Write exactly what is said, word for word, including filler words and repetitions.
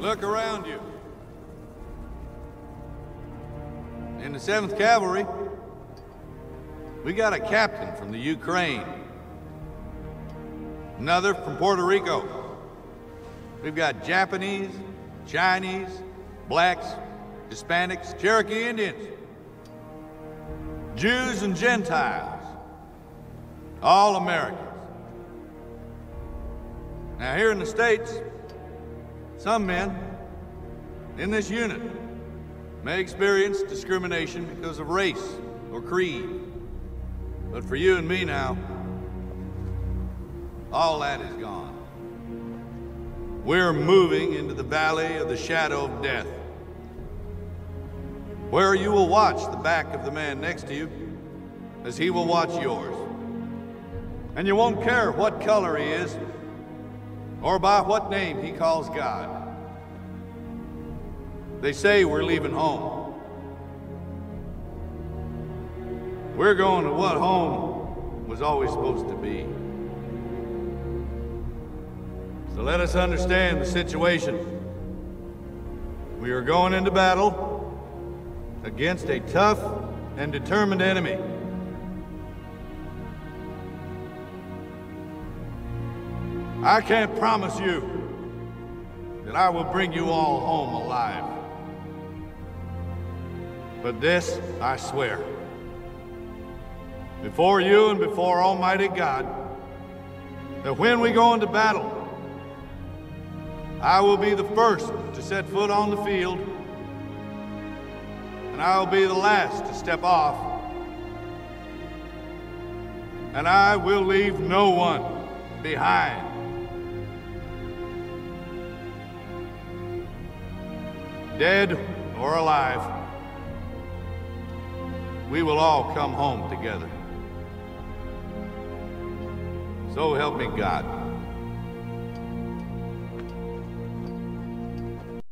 Look around you. In the seventh Cavalry, we got a captain from the Ukraine. Another from Puerto Rico. We've got Japanese, Chinese, blacks, Hispanics, Cherokee Indians, Jews and Gentiles, all Americans. Now here in the States, some men in this unit may experience discrimination because of race or creed. But for you and me now, all that is gone. We're moving into the valley of the shadow of death, where you will watch the back of the man next to you as he will watch yours. And you won't care what color he is or by what name he calls God. They say we're leaving home. We're going to what home was always supposed to be. So let us understand the situation. We are going into battle against a tough and determined enemy. I can't promise you that I will bring you all home alive. But this I swear, before you and before Almighty God, that when we go into battle, I will be the first to set foot on the field, and I will be the last to step off, and I will leave no one behind. Dead or alive, we will all come home together. So help me God.